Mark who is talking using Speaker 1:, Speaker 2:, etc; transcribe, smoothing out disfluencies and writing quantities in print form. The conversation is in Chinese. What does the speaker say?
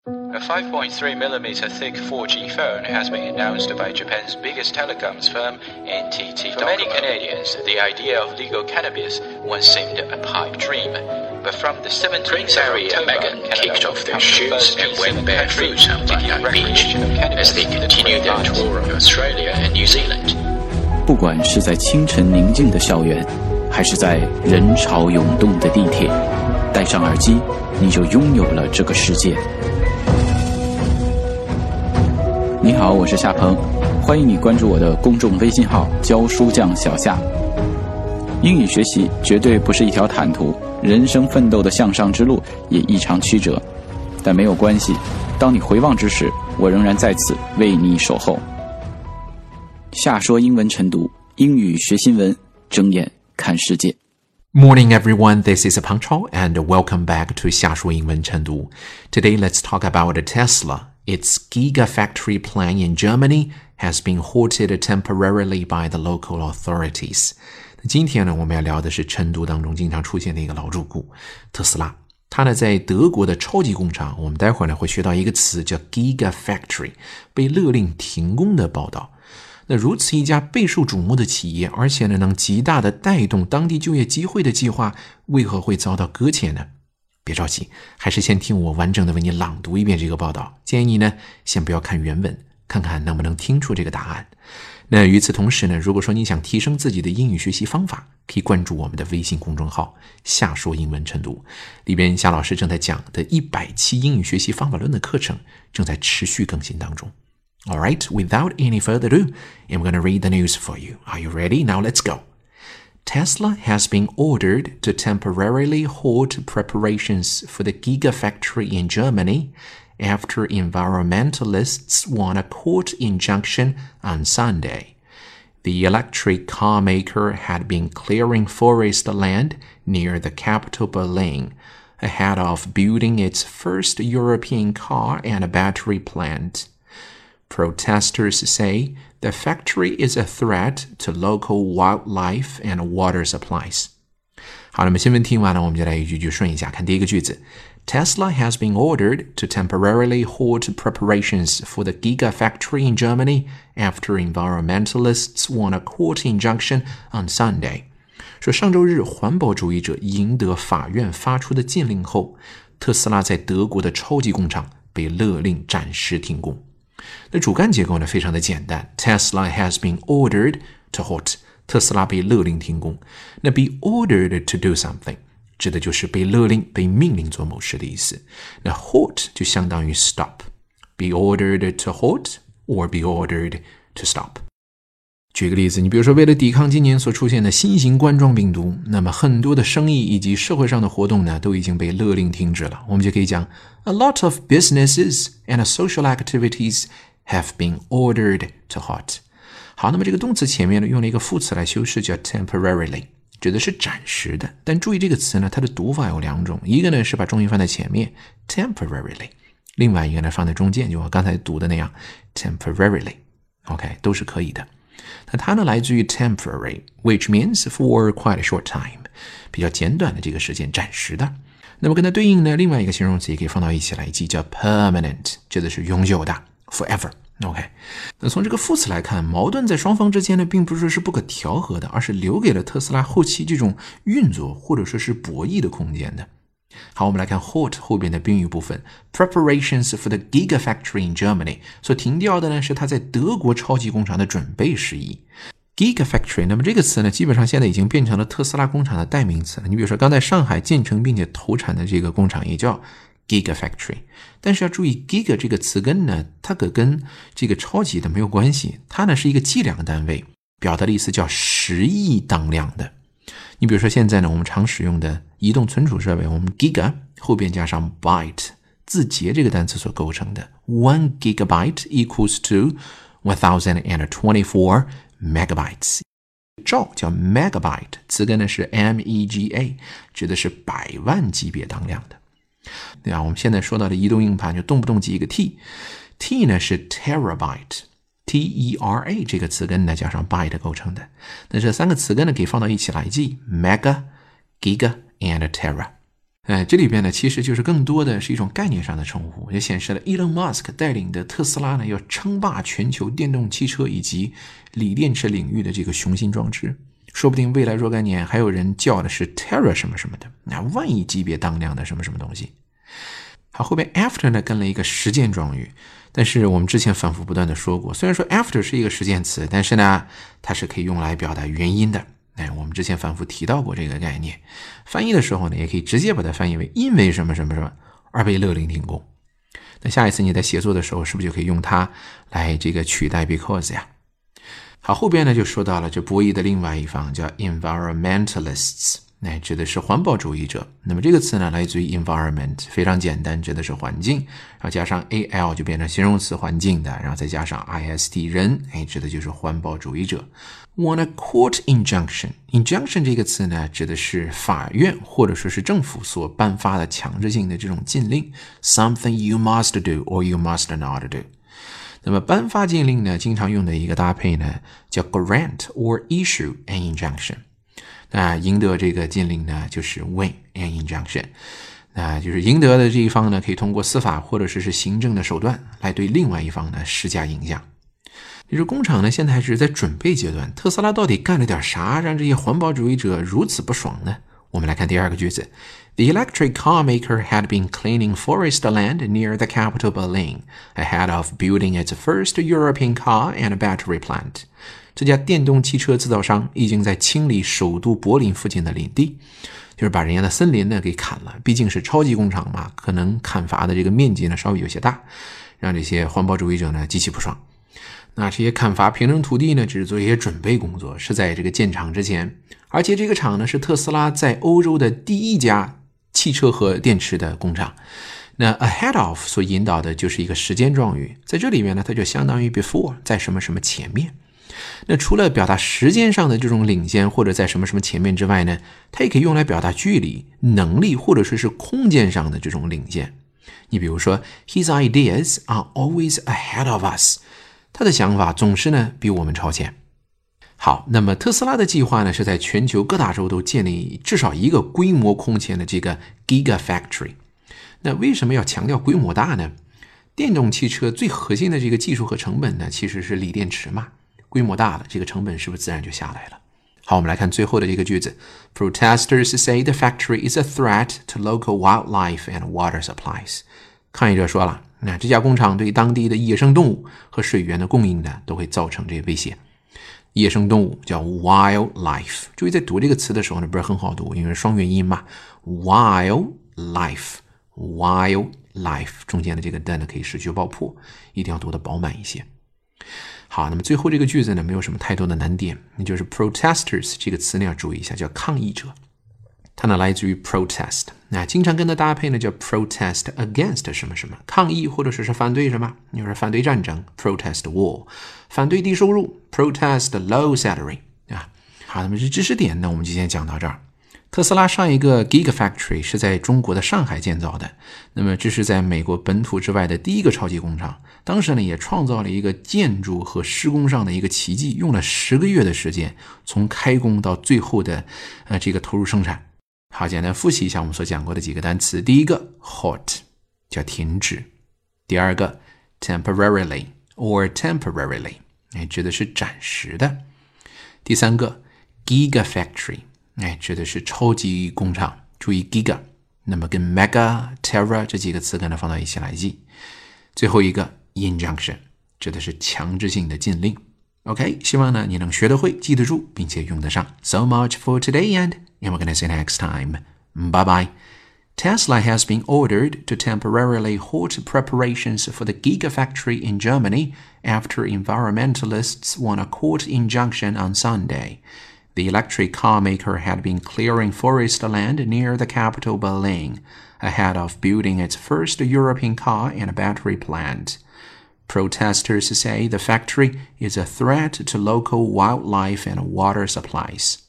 Speaker 1: A 5.3mm thick 4G phone has been announced by Japan's biggest telecoms firm, NTT. For many Canadians, the idea of legal cannabis once seemed a pipe dream. But from the 17th
Speaker 2: Prince Harry and Meghan kicked off their shoes and went barefoot on Bondi Beach as they continued their tour of Australia and New Zealand.
Speaker 3: 不管是在清晨宁静的校园，还是在人潮涌动的地铁，戴上耳机，你就拥有了这个世界。你好，我是夏鹏，欢迎你关注我的公众微信号教书匠小夏。英语学习绝对不是一条坦途，人生奋斗的向上之路也异常曲折，但没有关系，当你回望之时，我仍然在此为你守候。夏说英文晨读，英语学新闻，睁眼看世界。
Speaker 4: Morning everyone, this is Pang Chao and welcome back to 夏说英文晨读。Today let's talk about Tesla.Its Gigafactory plan in Germany has been halted temporarily by the local authorities. 今天呢，我们要聊的是晨读当中经常出现的一个老主顾，特斯拉。它呢，在德国的超级工厂，我们待会儿呢会学到一个词叫 Gigafactory， 被勒令停工的报道。那如此一家备受瞩目的企业，而且呢能极大的带动当地就业机会的计划，为何会遭到搁浅呢？别着急，还是先听我完整的为你朗读一遍这个报道。建议你呢，先不要看原文，看看能不能听出这个答案。那与此同时呢，如果说你想提升自己的英语学习方法，可以关注我们的微信公众号夏说英文晨读，里边夏老师正在讲的100期英语学习方法论的课程正在持续更新当中。Alright, without any further ado, I'm going to read the news for you. Are you ready? Now let's go.Tesla has been ordered to temporarily halt preparations for the Gigafactory in Germany after environmentalists won a court injunction on Sunday. The electric car maker had been clearing forest land near the capital Berlin ahead of building its first European car and battery plant.Protesters say the factory is a threat to local wildlife and water supplies. 好，那么新闻听完了，我们就来一句句顺一下。看第一个句子 Tesla has been ordered to temporarily halt preparations for the Gigafactory in Germany after environmentalists won a court injunction on Sunday. 说上周日环保主义者赢得法院发出的禁令后，特斯拉在德国的超级工厂被勒令暂时停工。那主干结构呢非常的简单 Tesla has been ordered to halt 特斯拉被勒令停工。那 be ordered to do something 指的就是被勒令被命令做某事的意思。那 halt 就相当于 stop be ordered to halt or be ordered to stop。举个例子，你比如说为了抵抗今年所出现的新型冠状病毒，那么很多的生意以及社会上的活动呢都已经被勒令停止了。我们就可以讲 A lot of businesses and social activities have been ordered to halt. 好，那么这个动词前面呢用了一个副词来修饰，叫 temporarily， 指的是暂时的。但注意这个词呢它的读法有两种，一个呢是把重音放在前面 temporarily， 另外一个呢放在中间，就我刚才读的那样 temporarily。 OK， 都是可以的。那它呢来自于 temporary which means for quite a short time， 比较简短的这个时间，暂时的。那么跟它对应呢另外一个形容词也可以放到一起来记，叫 permanent， 指的是永久的 forever。 OK， 那从这个副词来看，矛盾在双方之间呢并不是说是不可调和的，而是留给了特斯拉后期这种运作或者说是博弈的空间的。好，我们来看 halt 后边的宾语部分 Preparations for the Gigafactory in Germany 所停掉的呢是它在德国超级工厂的准备事宜。 Gigafactory 那么这个词呢基本上现在已经变成了特斯拉工厂的代名词了。你比如说刚在上海建成并且投产的这个工厂也叫 Gigafactory， 但是要注意 Giga 这个词根呢它可跟这个超级的没有关系，它呢是一个计量单位，表达的意思叫10亿当量的。你比如说现在呢我们常使用的移动存储设备，我们 giga 后边加上 byte， 字节这个单词所构成的 1 gigabyte equals to 1024 megabytes。 兆叫 megabyte， 词根呢是 mega， 指的是100万级别当量的。对啊，我们现在说到的移动硬盘就动不动记一个 T， T 呢是 terabyte，T-E-R-A 这个词根呢加上 byte 构成的。那这三个词根呢可以放到一起来记 mega, giga and tera。 这里边呢其实就是更多的是一种概念上的称呼，也显示了 Elon Musk 带领的特斯拉呢要称霸全球电动汽车以及锂电池领域的这个雄心壮志。说不定未来若干年还有人叫的是 Terra 什么什么的，那万亿级别当量的什么什么东西。好，后边 after 呢跟了一个实践状语，但是我们之前反复不断的说过，虽然说 after 是一个实践词，但是呢它是可以用来表达原因的。我们之前反复提到过这个概念，翻译的时候呢也可以直接把它翻译为因为什么什么什么而被勒令停工。那下一次你在写作的时候是不是就可以用它来这个取代 because 呀？好，后边呢就说到了这博弈的另外一方叫 environmentalists， 指的是环保主义者。那么这个词呢来自于 environment， 非常简单，指的是环境，然后加上 al 就变成形容词环境的，然后再加上 ist 人，指的就是环保主义者。Want a court injunction， injunction 这个词呢指的是法院或者说是政府所颁发的强制性的这种禁令， something you must do or you must not do。那么颁发禁令呢经常用的一个搭配呢叫 grant or issue an injunction。那赢得这个禁令呢就是 win an injunction。那就是赢得的这一方呢可以通过司法或者是行政的手段来对另外一方呢施加影响。就是工厂呢现在还是在准备阶段，特斯拉到底干了点啥让这些环保主义者如此不爽呢？我们来看第二个句子。The electric car maker had been cleaning forest land near the capital Berlin ahead of building its first European car and battery plant. 这家电动汽车制造商已经在清理首都柏林附近的林地，就是把人家的森林呢给砍了，毕竟是超级工厂嘛，可能砍伐的这个面积呢稍微有些大，让这些环保主义者呢极其不爽。那这些砍伐平整土地呢只是做一些准备工作，是在这个建厂之前，而且这个厂呢是特斯拉在欧洲的第一家汽车和电池的工厂。那 ahead of 所引导的就是一个时间状语，在这里面呢它就相当于 before， 在什么什么前面。那除了表达时间上的这种领先或者在什么什么前面之外呢，它也可以用来表达距离、能力或者是空间上的这种领先。你比如说 His ideas are always ahead of us， 他的想法总是呢比我们超前。好，那么特斯拉的计划呢是在全球各大洲都建立至少一个规模空前的这个 Gigafactory。 那为什么要强调规模大呢？电动汽车最核心的这个技术和成本呢其实是锂电池嘛，规模大了，这个成本是不是自然就下来了？好，我们来看最后的这个句子。 Protesters say the factory is a threat to local wildlife and water supplies。 抗议者说了，那这家工厂对当地的野生动物和水源的供应呢都会造成这个威胁。野生动物叫 wildlife， 注意在读这个词的时候呢不是很好读，因为双元音嘛， wildlife 中间的这个的呢可以失去爆破，一定要读得饱满一些。好，那么最后这个句子呢没有什么太多的难点，那就是 protesters 这个词呢要注意一下，叫抗议者，它呢来自于 protest， 那经常跟它搭配呢叫 protest against 什么什么，抗议或者是反对什么，你说反对战争 protest war， 反对低收入 protest low salary 啊。好，那么这知识点呢我们就先讲到这儿。特斯拉上一个 Gigafactory 是在中国的上海建造的，那么这是在美国本土之外的第一个超级工厂，当时呢也创造了一个建筑和施工上的一个奇迹，用了10个月的时间从开工到最后的这个投入生产。好，简单复习一下我们所讲过的几个单词。第一个 halt 叫停止，第二个 temporarily or temporarily 指的是暂时的，第三个 Gigafactory指的是超级工厂，注意 giga， 那么跟 mega、terra 这几个词跟它放到一起来记。最后一个 injunction 指的是强制性的禁令。OK， 希望呢你能学得会，记得住，并且用得上。So much for today and we're gonna see you next time. Bye bye. Tesla has been ordered to temporarily halt preparations for the Gigafactory in Germany after environmentalists won a court injunction on Sunday.The electric car maker had been clearing forest land near the capital Berlin ahead of building its first European car and battery plant. Protesters say the factory is a threat to local wildlife and water supplies.